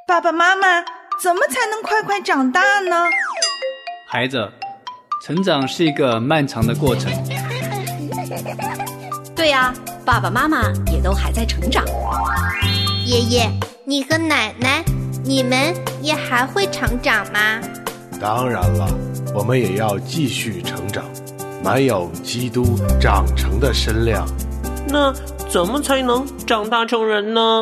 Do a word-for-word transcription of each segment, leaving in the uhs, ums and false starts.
爸爸妈妈，怎么才能快快长大呢？ 孩子，成长是一个漫长的过程。 对呀，爸爸妈妈也都还在成长。 爷爷，你和奶奶，你们也还会成长吗？ 当然了，我们也要继续成长，满有基督长成的身量。 那怎么才能长大成人呢？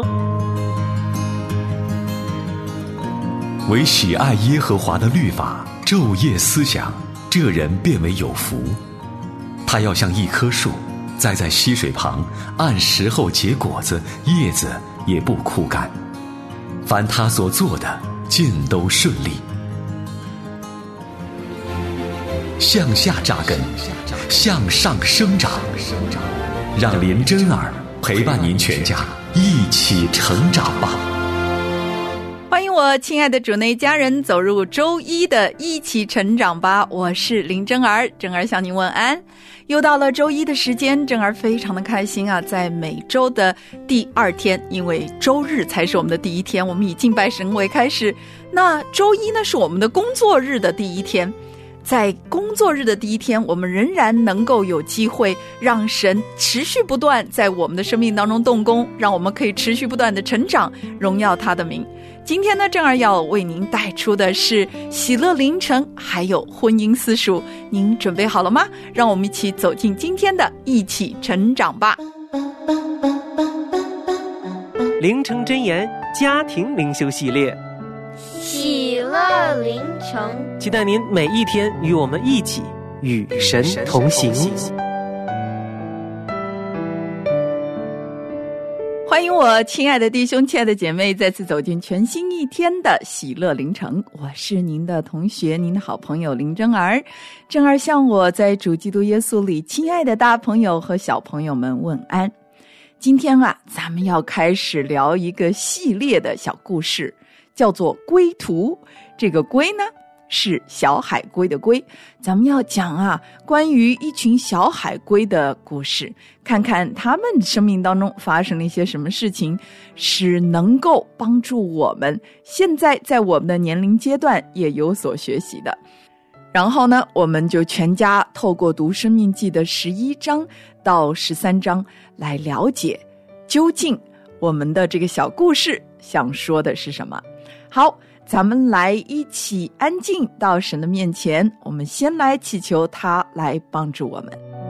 唯喜爱耶和华的律法，昼夜思想，这人便为有福。他要像一棵树，栽在溪水旁，按时候结果子，叶子也不枯干。凡他所做的，尽都顺利。向下扎根，向上生长，让林真儿陪伴您全家一起成长吧。 欢迎我亲爱的主内家人走入周一的一起成长吧，我是林真儿，真儿向您问安。又到了周一的时间，真儿非常的开心啊，在每周的第二天，因为周日才是我们的第一天，我们以敬拜神为开始，那周一呢是我们的工作日的第一天。在工作日的第一天，我们仍然能够有机会让神持续不断在我们的生命当中动工，让我们可以持续不断的成长，荣耀他的名。今天呢，正儿要为您带出的是喜乐凌晨，还有婚姻私塾，您准备好了吗？让我们一起走进今天的一起成长吧。 凌晨箴言家庭灵修系列， 喜乐凌晨， 期待您每一天与我们一起与神同行。 欢迎我亲爱的弟兄亲爱的姐妹再次走进全新一天的喜乐凌晨，我是您的同学您的好朋友林真儿。真儿向我在主基督耶稣里亲爱的大朋友和小朋友们问安。今天啊，咱们要开始聊一个系列的小故事，叫做龟图。这个龟呢是小海龟的龟，咱们要讲啊关于一群小海龟的故事，看看他们生命当中发生了一些什么事情，是能够帮助我们现在在我们的年龄阶段也有所学习的。然后呢，我们就全家透过读生命记的十一章到十三章来了解究竟我们的这个小故事想说的是什么。好，咱们来一起安静到神的面前，我们先来祈求他来帮助我们。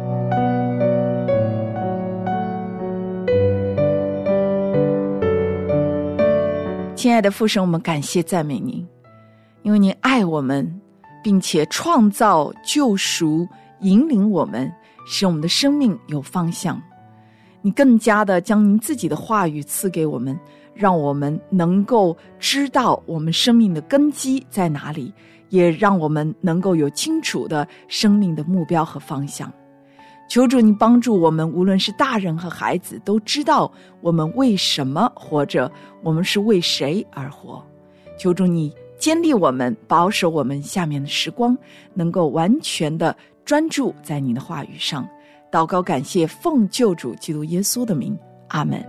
亲爱的父神，我们感谢赞美您，因为您爱我们，并且创造救赎引领我们，使我们的生命有方向。你更加的将您自己的话语赐给我们，让我们能够知道我们生命的根基在哪里，也让我们能够有清楚的生命的目标和方向。求主你帮助我们，无论是大人和孩子，都知道我们为什么活着，我们是为谁而活。求主你坚立我们，保守我们下面的时光，能够完全的专注在你的话语上。祷告感谢，奉救主基督耶稣的名，阿们。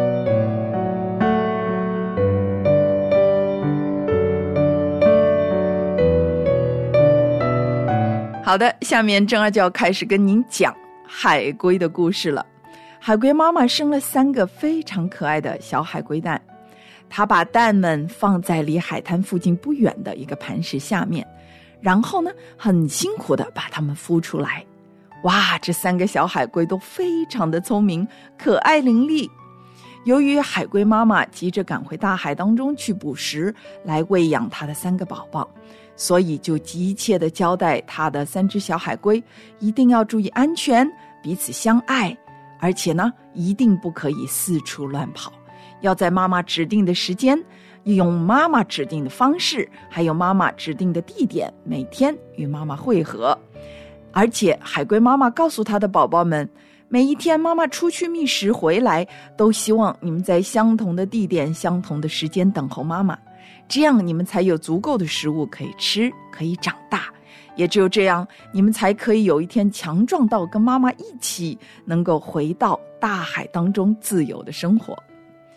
好的，下面正儿就要开始跟您讲海龟的故事了。海龟妈妈生了三个非常可爱的小海龟蛋，她把蛋们放在离海滩附近不远的一个磐石下面，然后呢，很辛苦的把它们孵出来。哇，这三个小海龟都非常的聪明，可爱伶俐。由于海龟妈妈急着赶回大海当中去捕食，来喂养她的三个宝宝，所以就急切地交代她的三只小海龟一定要注意安全，彼此相爱，而且呢，一定不可以四处乱跑，要在妈妈指定的时间，用妈妈指定的方式，还有妈妈指定的地点，每天与妈妈会合。而且海龟妈妈告诉她的宝宝们，每一天妈妈出去觅食回来，都希望你们在相同的地点、相同的时间等候妈妈，这样你们才有足够的食物可以吃，可以长大。也只有这样，你们才可以有一天强壮到跟妈妈一起能够回到大海当中自由的生活。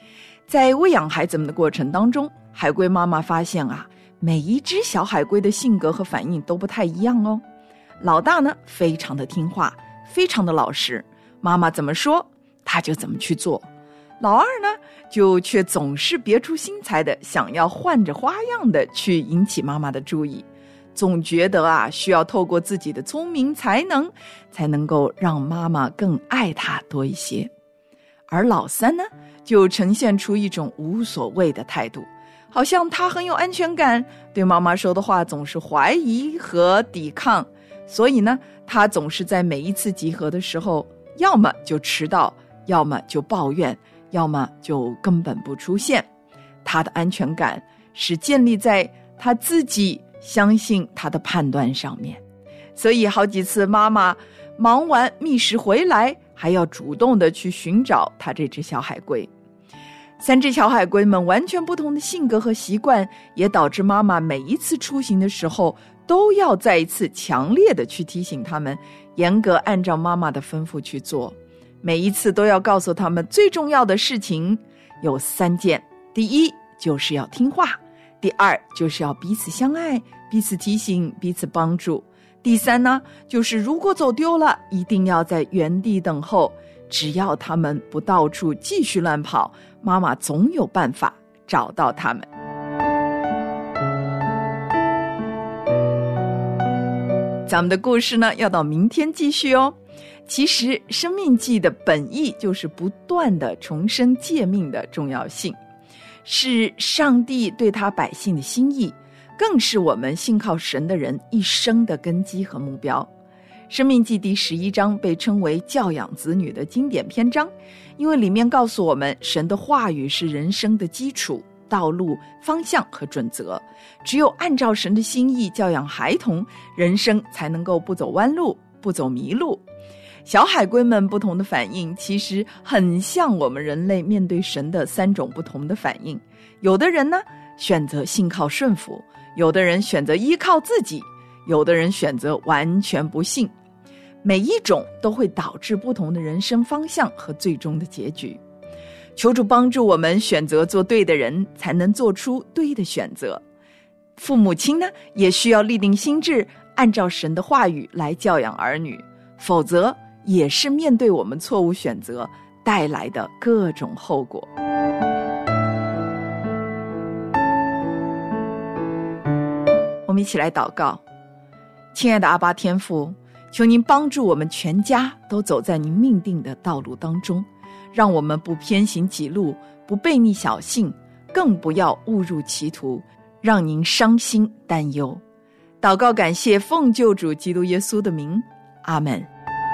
在喂养孩子们的过程当中，海龟妈妈发现啊，每一只小海龟的性格和反应都不太一样哦。老大呢，非常的听话，非常的老实，妈妈怎么说，他就怎么去做。老二呢，就却总是别出心裁的，想要换着花样的去引起妈妈的注意，总觉得啊，需要透过自己的聪明才能，才能够让妈妈更爱他多一些。而老三呢，就呈现出一种无所谓的态度，好像他很有安全感，对妈妈说的话总是怀疑和抵抗，所以呢，他总是在每一次集合的时候，要么就迟到，要么就抱怨，要么就根本不出现。他的安全感是建立在他自己相信他的判断上面，所以好几次妈妈忙完觅食回来，还要主动的去寻找他这只小海龟。三只小海龟们完全不同的性格和习惯，也导致妈妈每一次出行的时候，都要再一次强烈的去提醒他们，严格按照妈妈的吩咐去做。每一次都要告诉他们，最重要的事情有三件：第一，就是要听话；第二，就是要彼此相爱，彼此提醒，彼此帮助；第三呢，就是如果走丢了，一定要在原地等候，只要他们不到处继续乱跑，妈妈总有办法找到他们。咱们的故事呢，要到明天继续哦。其实生命记的本意就是不断的重申诫命的重要性，是上帝对他百姓的心意，更是我们信靠神的人一生的根基和目标。生命记第十一章被称为教养子女的经典篇章，因为里面告诉我们，神的话语是人生的基础、道路、方向和准则。只有按照神的心意教养孩童，人生才能够不走弯路，不走迷路。小海龟们不同的反应，其实很像我们人类面对神的三种不同的反应。有的人呢，选择信靠顺服；有的人选择依靠自己；有的人选择完全不信。每一种都会导致不同的人生方向和最终的结局。求主帮助我们选择做对的人，才能做出对的选择。父母亲呢，也需要立定心志，按照神的话语来教养儿女，否则也是面对我们错误选择带来的各种后果。我们一起来祷告。亲爱的阿爸天父，求您帮助我们全家都走在您命定的道路当中，让我们不偏行己路，不悖逆小性，更不要误入歧途，让您伤心担忧。祷告感谢奉救主基督耶稣的名，阿们。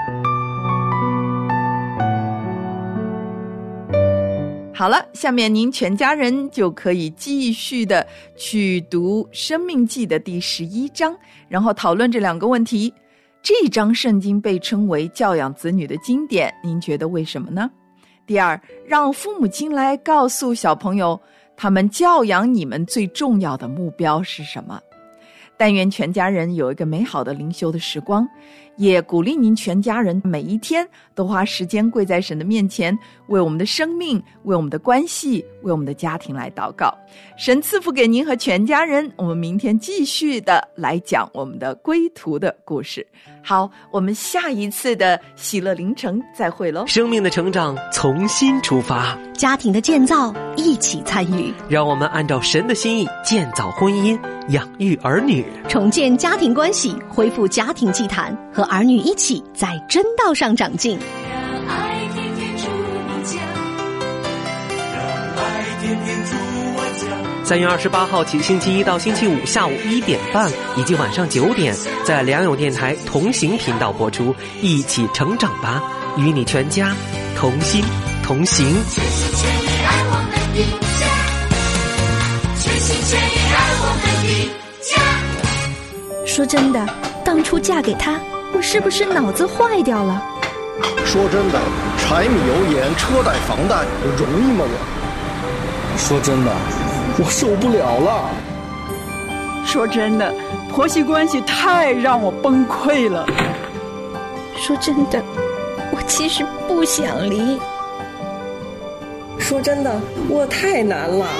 好了，下面您全家人就可以继续的去读《生命记》的第十一章，然后讨论这两个问题。这一章圣经被称为教养子女的经典，您觉得为什么呢？第二，让父母亲来告诉小朋友，他们教养你们最重要的目标是什么？但愿全家人有一个美好的灵修的时光，也鼓励您全家人每一天都花时间跪在神的面前，为我们的生命，为我们的关系，为我们的家庭来祷告。神赐福给您和全家人，我们明天继续的来讲我们的归途的故事。好，我们下一次的喜乐凌晨再会喽。 生命的成长从新出发， 家庭的建造一起参与， 让我们按照神的心意建造婚姻，养育儿女， 重建家庭关系，恢复家庭祭坛，和儿女一起在真道上长进。 让爱天天住你家，让爱天天住我家。 三月二十八号起，星期一到星期五下午一点半以及晚上九点，在良友电台同行频道播出。一起成长吧，与你全家同心同行。 全心全意爱我们的家，全心全意爱我们的家。 说真的，当初嫁给他，我是不是脑子坏掉了？ 说真的，柴米油盐车贷房贷容易吗我？说真的，我受不了了。 说真的，婆媳关系太让我崩溃了。 说真的，我其实不想离。 说真的，我太难了。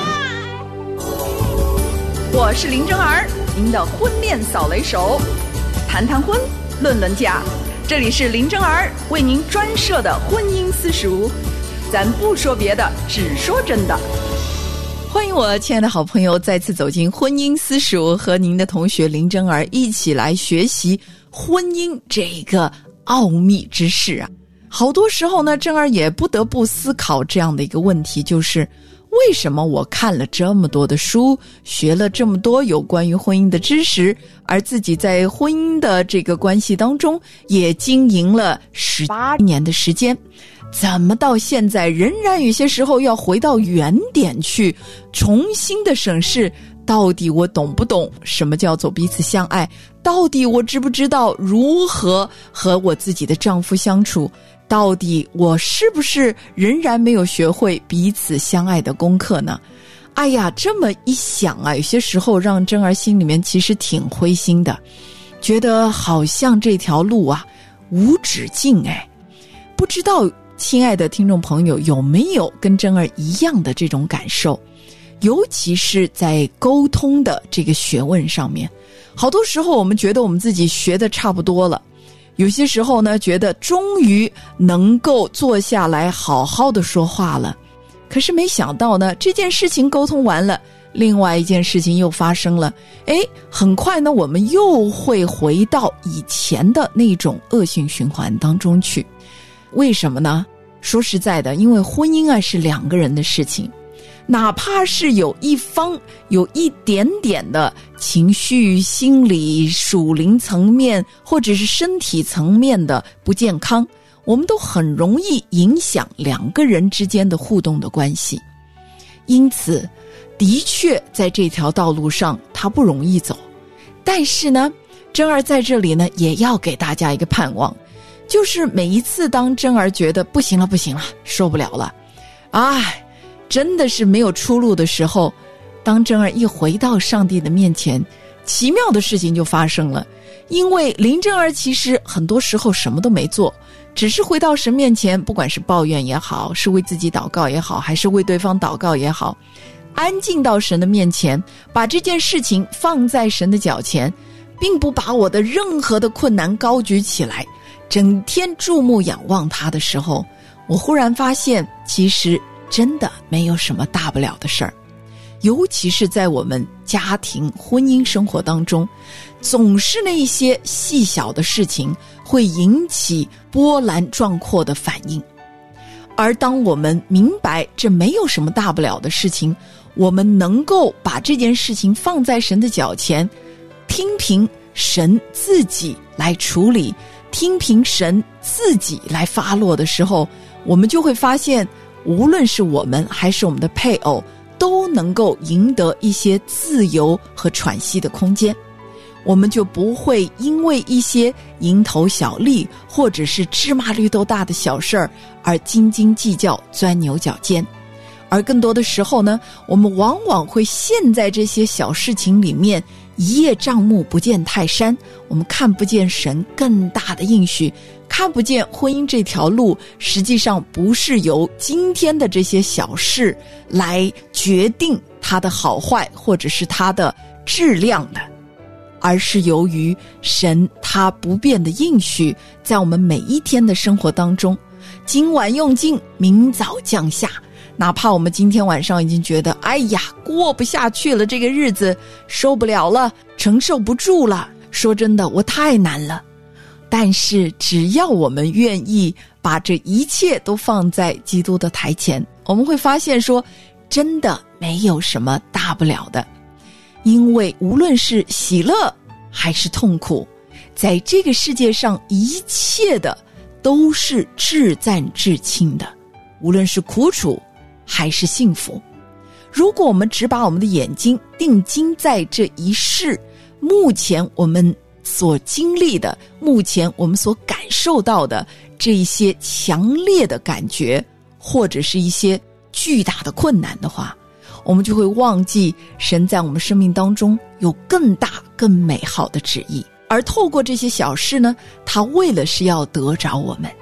我是林真儿，您的婚恋扫雷手，谈谈婚，论论嫁，这里是林真儿为您专设的婚姻私塾，咱不说别的，只说真的。欢迎我亲爱的好朋友再次走进婚姻私塾，和您的同学林真儿一起来学习婚姻这个奥秘之事啊。好多时候呢，真儿也不得不思考这样的一个问题，就是为什么我看了这么多的书，学了这么多有关于婚姻的知识，而自己在婚姻的这个关系当中也经营了十八年的时间，怎么到现在仍然有些时候要回到原点去重新的审视，到底我懂不懂什么叫做彼此相爱，到底我知不知道如何和我自己的丈夫相处，到底我是不是仍然没有学会彼此相爱的功课呢？哎呀，这么一想啊，有些时候让真儿心里面其实挺灰心的，觉得好像这条路啊无止境哎。不知道亲爱的听众朋友有没有跟真儿一样的这种感受，尤其是在沟通的这个学问上面。好多时候我们觉得我们自己学的差不多了，有些时候呢，觉得终于能够坐下来好好的说话了，可是没想到呢，这件事情沟通完了，另外一件事情又发生了，诶，很快呢，我们又会回到以前的那种恶性循环当中去。为什么呢？说实在的，因为婚姻啊是两个人的事情，哪怕是有一方有一点点的情绪、心理、属灵层面或者是身体层面的不健康，我们都很容易影响两个人之间的互动的关系。因此的确在这条道路上它不容易走，但是呢，真儿在这里呢也要给大家一个盼望，就是每一次当真儿觉得不行了不行了，受不了了，哎，真的是没有出路的时候，当真儿一回到上帝的面前，奇妙的事情就发生了。因为林真儿其实很多时候什么都没做，只是回到神面前，不管是抱怨也好，是为自己祷告也好，还是为对方祷告也好，安静到神的面前，把这件事情放在神的脚前，并不把我的任何的困难高举起来，整天注目仰望他的时候，我忽然发现其实真的没有什么大不了的事儿。尤其是在我们家庭婚姻生活当中，总是那一些细小的事情会引起波澜壮阔的反应，而当我们明白这没有什么大不了的事情，我们能够把这件事情放在神的脚前，听凭神自己来处理，听凭神自己来发落的时候，我们就会发现，无论是我们还是我们的配偶，都能够赢得一些自由和喘息的空间。我们就不会因为一些蝇头小利或者是芝麻绿豆大的小事儿而斤斤计较、钻牛角尖。而更多的时候呢，我们往往会陷在这些小事情里面，一叶障目不见泰山，我们看不见神更大的应许，看不见婚姻这条路实际上不是由今天的这些小事来决定它的好坏或者是它的质量的，而是由于神他不变的应许，在我们每一天的生活当中，今晚用尽，明早降下。哪怕我们今天晚上已经觉得哎呀过不下去了，这个日子受不了了，承受不住了，说真的我太难了，但是只要我们愿意把这一切都放在基督的台前，我们会发现说真的没有什么大不了的。因为无论是喜乐还是痛苦，在这个世界上一切的都是至赞至轻的，无论是苦楚还是幸福。如果我们只把我们的眼睛定睛在这一世，目前我们所经历的，目前我们所感受到的这一些强烈的感觉，或者是一些巨大的困难的话，我们就会忘记神在我们生命当中有更大更美好的旨意。而透过这些小事呢，他为了是要得着我们，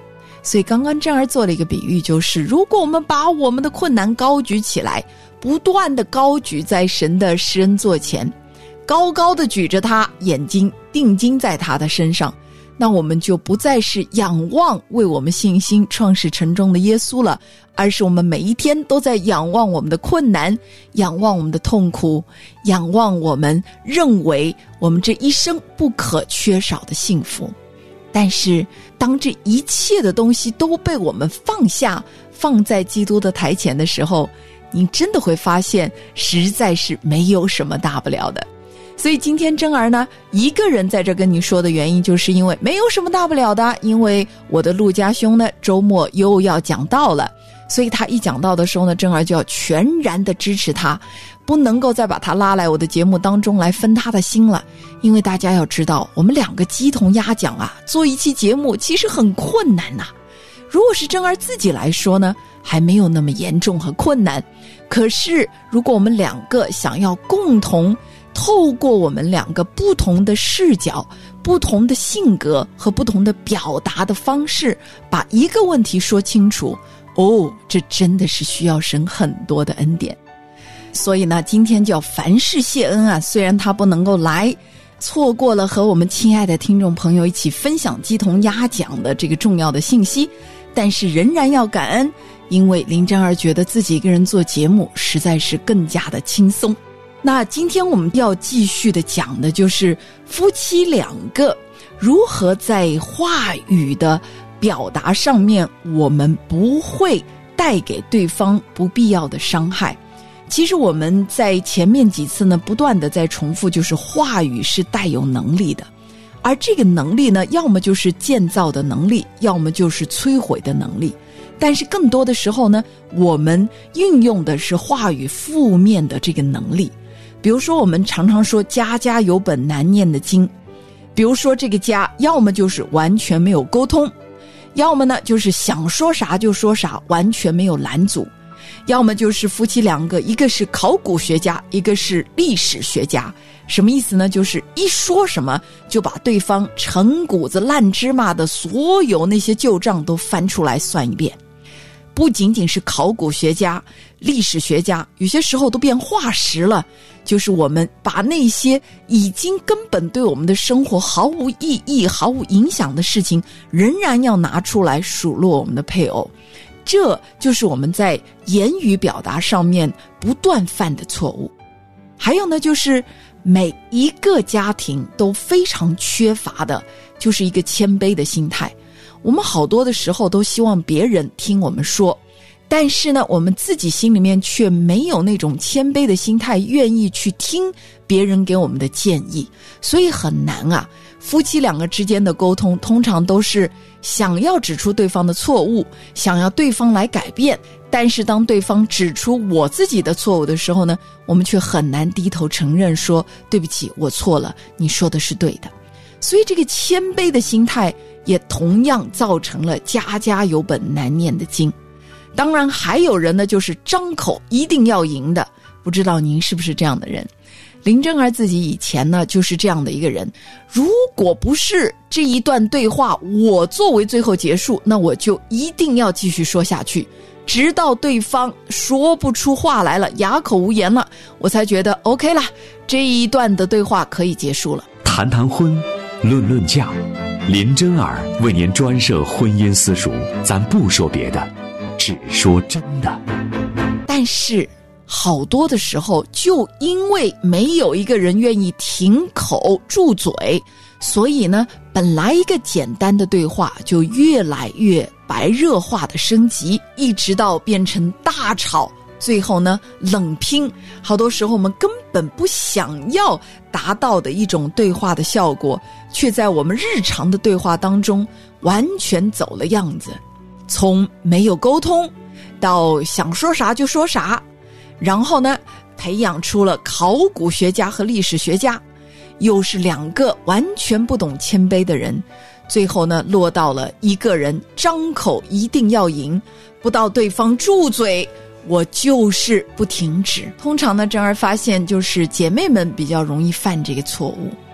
所以刚刚珍儿做了一个比喻，就是如果我们把我们的困难高举起来，不断的高举在神的施恩座前，高高的举着它，眼睛定睛在它的身上，那我们就不再是仰望为我们信心创始成终的耶稣了，而是我们每一天都在仰望我们的困难，仰望我们的痛苦，仰望我们认为我们这一生不可缺少的幸福。但是当这一切的东西都被我们放下，放在基督的台前的时候，你真的会发现实在是没有什么大不了的。所以今天珍儿呢一个人在这跟你说的原因，就是因为没有什么大不了的，因为我的陆家兄呢周末又要讲道了，所以他一讲道的时候呢，珍儿就要全然的支持他，不能够再把他拉来我的节目当中来分他的心了。因为大家要知道，我们两个鸡同鸭讲啊，做一期节目其实很困难呐、啊。如果是珍儿自己来说呢，还没有那么严重和困难，可是如果我们两个想要共同透过我们两个不同的视角、不同的性格和不同的表达的方式，把一个问题说清楚，哦，这真的是需要神很多的恩典。所以呢，今天就要凡事谢恩啊！虽然他不能够来，错过了和我们亲爱的听众朋友一起分享鸡同鸭讲的这个重要的信息，但是仍然要感恩，因为林珍儿觉得自己一个人做节目实在是更加的轻松。那今天我们要继续的讲的就是夫妻两个如何在话语的表达上面，我们不会带给对方不必要的伤害。其实我们在前面几次呢，不断的在重复，就是话语是带有能力的，而这个能力呢，要么就是建造的能力，要么就是摧毁的能力。但是更多的时候呢，我们运用的是话语负面的这个能力。比如说我们常常说家家有本难念的经，比如说这个家要么就是完全没有沟通，要么呢就是想说啥就说啥，完全没有拦阻，要么就是夫妻两个，一个是考古学家，一个是历史学家。什么意思呢？就是一说什么就把对方陈谷子烂芝麻的所有那些旧账都翻出来算一遍。不仅仅是考古学家、历史学家，有些时候都变化石了，就是我们把那些已经根本对我们的生活毫无意义、毫无影响的事情，仍然要拿出来数落我们的配偶。这就是我们在言语表达上面不断犯的错误。还有呢，就是每一个家庭都非常缺乏的，就是一个谦卑的心态。我们好多的时候都希望别人听我们说，但是呢，我们自己心里面却没有那种谦卑的心态，愿意去听别人给我们的建议，所以很难啊。夫妻两个之间的沟通，通常都是想要指出对方的错误，想要对方来改变，但是当对方指出我自己的错误的时候呢，我们却很难低头承认说，对不起，我错了，你说的是对的。所以这个谦卑的心态也同样造成了家家有本难念的经。当然还有人呢，就是张口一定要赢的，不知道您是不是这样的人。林珍儿自己以前呢就是这样的一个人，如果不是这一段对话我作为最后结束，那我就一定要继续说下去，直到对方说不出话来了，哑口无言了，我才觉得 OK 了，这一段的对话可以结束了。 谈谈婚，论论嫁，林珍儿为您专设婚姻私塾，咱不说别的，只说真的。 但是好多的时候，就因为没有一个人愿意停口住嘴，所以呢，本来一个简单的对话就越来越白热化的升级，一直到变成大吵，最后呢冷拼。好多时候我们根本不想要达到的一种对话的效果，却在我们日常的对话当中完全走了样子。从没有沟通到想说啥就说啥，然后呢培养出了考古学家和历史学家，又是两个完全不懂谦卑的人，最后呢落到了一个人张口一定要赢，不到对方住嘴我就是不停止。通常呢，珍儿发现就是姐妹们比较容易犯这个错误。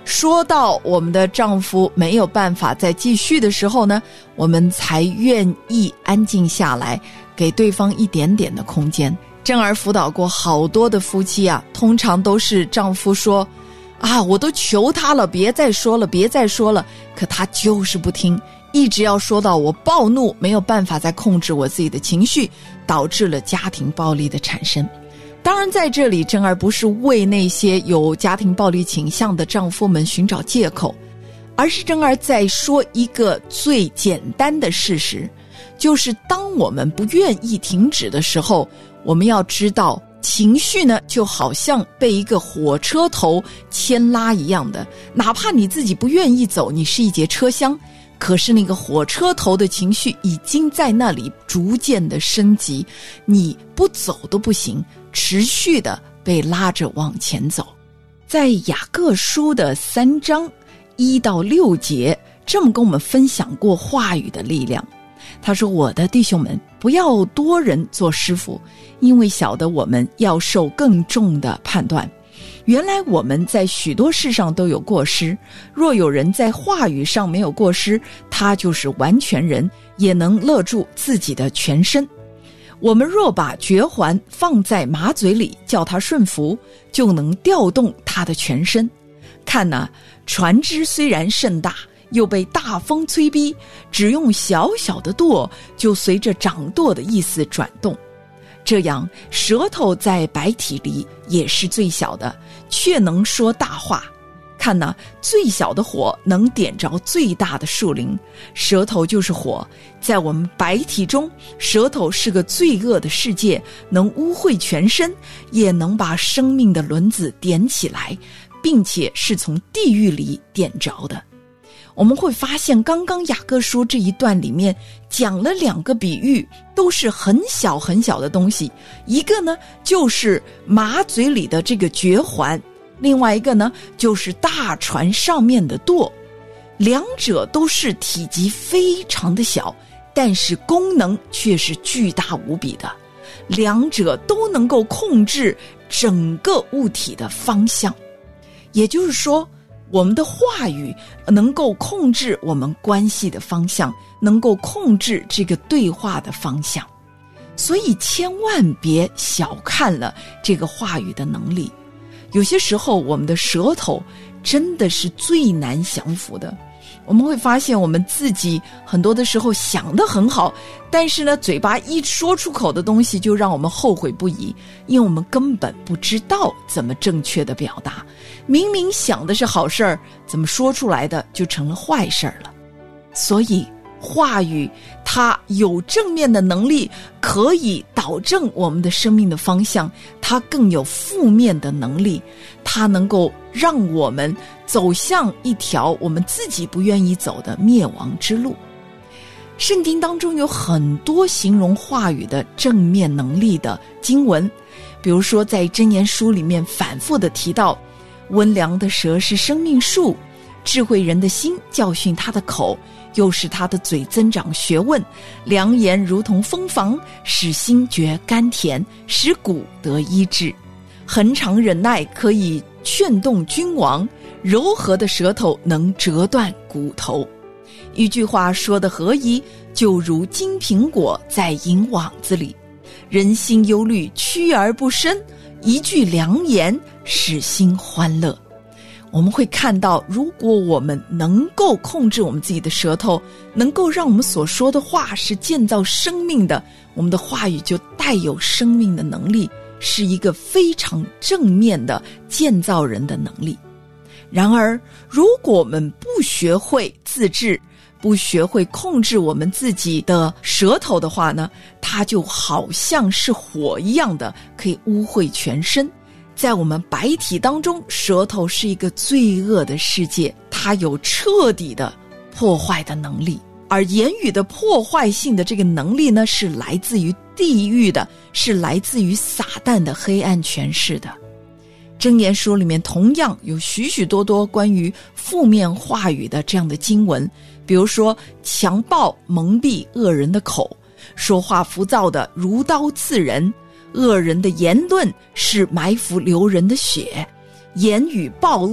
说到我们的丈夫没有办法再继续的时候呢，我们才愿意安静下来，给对方一点点的空间。珍儿辅导过好多的夫妻啊，通常都是丈夫说啊，我都求他了，别再说了，别再说了，可他就是不听，一直要说到我暴怒，没有办法再控制我自己的情绪，导致了家庭暴力的产生。当然在这里，珍儿不是为那些有家庭暴力倾向的丈夫们寻找借口，而是珍儿在说一个最简单的事实，就是当我们不愿意停止的时候，我们要知道情绪呢，就好像被一个火车头牵拉一样的，哪怕你自己不愿意走，你是一节车厢，可是那个火车头的情绪已经在那里逐渐的升级，你不走都不行，持续的被拉着往前走。在雅各书的三章一到六节，这么跟我们分享过话语的力量。他说，我的弟兄们，不要多人做师傅，因为晓得我们要受更重的判断。原来我们在许多事上都有过失，若有人在话语上没有过失，他就是完全人，也能勒住自己的全身。我们若把绝环放在马嘴里，叫他顺服，就能调动他的全身。看哪，船只虽然甚大，又被大风催逼，只用小小的舵，就随着掌舵的意思转动。这样，舌头在百体里也是最小的，却能说大话。看哪，最小的火能点着最大的树林，舌头就是火。在我们百体中，舌头是个罪恶的世界，能污秽全身，也能把生命的轮子点起来，并且是从地狱里点着的。我们会发现，刚刚雅各书这一段里面讲了两个比喻，都是很小很小的东西。一个呢，就是马嘴里的这个绝环，另外一个呢，就是大船上面的舵。两者都是体积非常的小，但是功能却是巨大无比的。两者都能够控制整个物体的方向。也就是说，我们的话语能够控制我们关系的方向，能够控制这个对话的方向。所以千万别小看了这个话语的能力。有些时候我们的舌头真的是最难降服的。我们会发现我们自己很多的时候想得很好，但是呢，嘴巴一说出口的东西就让我们后悔不已，因为我们根本不知道怎么正确的表达。明明想的是好事儿，怎么说出来的就成了坏事儿了。所以话语它有正面的能力，可以导正我们的生命的方向，它更有负面的能力，它能够让我们走向一条我们自己不愿意走的灭亡之路。圣经当中有很多形容话语的正面能力的经文，比如说在箴言书里面反复的提到，温良的舌是生命树，智慧人的心教训他的口，又使他的嘴增长学问。良言如同蜂房，使心觉甘甜，使骨得医治。恒常忍耐可以劝动君王，柔和的舌头能折断骨头。一句话说得合宜，就如金苹果在银网子里。人心忧虑，屈而不伸，一句良言使心欢乐。我们会看到，如果我们能够控制我们自己的舌头，能够让我们所说的话是建造生命的，我们的话语就带有生命的能力，是一个非常正面的建造人的能力。然而，如果我们不学会自制，不学会控制我们自己的舌头的话呢，它就好像是火一样的，可以污秽全身。在我们百体当中，舌头是一个罪恶的世界，它有彻底的破坏的能力。而言语的破坏性的这个能力呢，是来自于地狱的，是来自于撒旦的黑暗权势的。箴言书里面同样有许许多多关于负面话语的这样的经文，比如说强暴蒙蔽恶人的口，说话浮躁的如刀刺人，恶人的言论是埋伏流人的血，言语暴力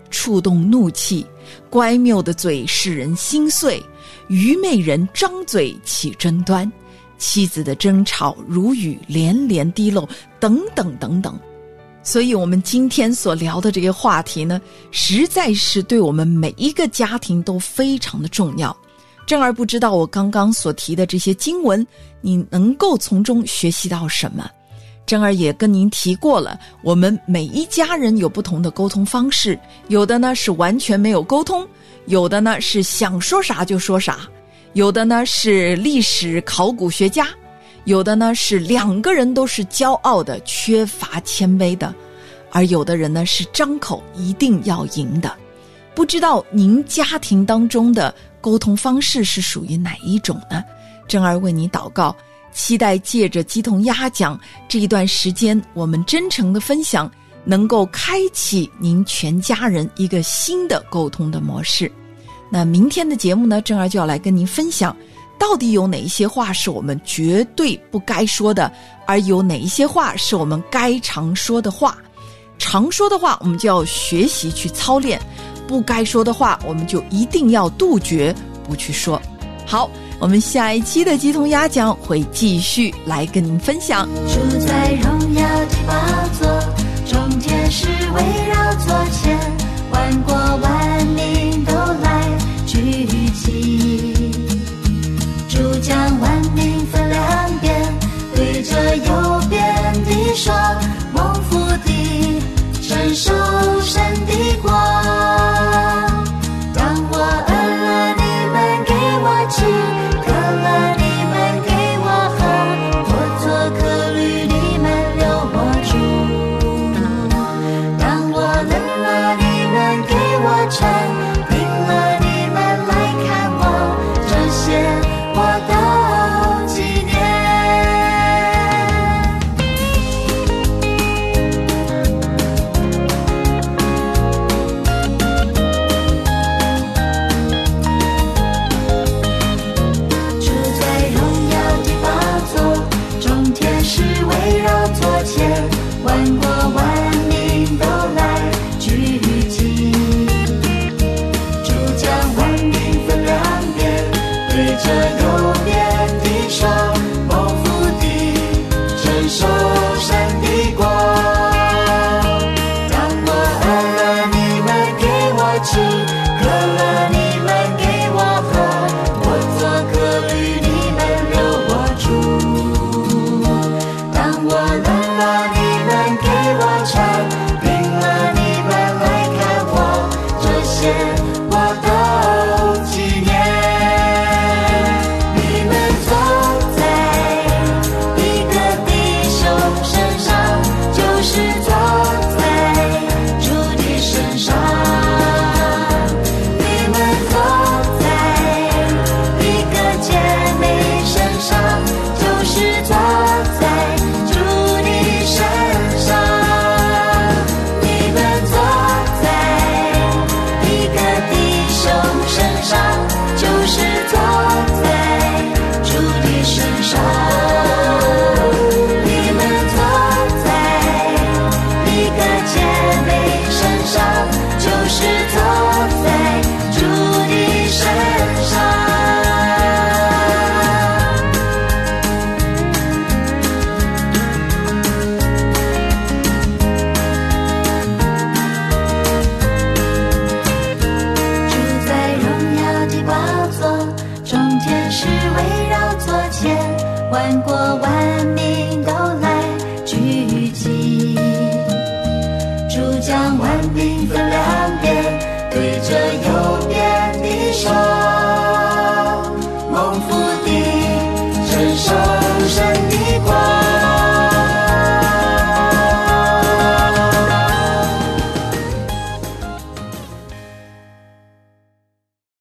触动怒气，乖谬的嘴使人心碎，愚昧人张嘴起争端，妻子的争吵如雨连连滴漏，等等等等。所以我们今天所聊的这个话题呢，实在是对我们每一个家庭都非常的重要。正儿不知道我刚刚所提的这些经文，你能够从中学习到什么？正儿也跟您提过了，我们每一家人有不同的沟通方式，有的呢是完全没有沟通，有的呢是想说啥就说啥，有的呢是历史考古学家，有的呢是两个人都是骄傲的，缺乏谦卑的，而有的人呢是张口一定要赢的。不知道您家庭当中的沟通方式是属于哪一种呢？正儿为你祷告，期待借着鸡同鸭讲这一段时间，我们真诚的分享，能够开启您全家人一个新的沟通的模式。那明天的节目呢，正儿就要来跟您分享，到底有哪一些话是我们绝对不该说的，而有哪一些话是我们该常说的话。常说的话我们就要学习去操练，不该说的话我们就一定要杜绝不去说。好，我们下一期的鸡同鸭讲会继续来跟您分享。 住在荣耀的宝座，众天使围绕座前，万国万民都来聚集。主将万民分两边，对着右边的说，蒙福的承受神的国。当我饿了，你们给我吃，渴了，你们给我喝，我做客旅，你们留我住。当我冷了，你们给我穿，病了，你们来看我，这些我都纪念。住在荣耀的宝座，众天使围绕座前，万国万民都来聚集。主将万民分两边，对着右边的说，蒙福的承受神的国。当我饿了，你们给我吃，渴了，你们给我喝，我做客旅，你们留我住。当我冷了，你们给我穿，病了，你们来看我，这些我都纪念。你们坐在一个弟兄身上，就是坐在主的身上。你们坐在一个姐妹身上，就是坐在主的身上。你们坐在一个弟兄身上，就是坐在主的身上。你们坐在一个姐妹身上，就是坐在主的身上。住在荣耀的宝座，众天使围绕座前，万国万民都来聚集。主将万民分两边，对着右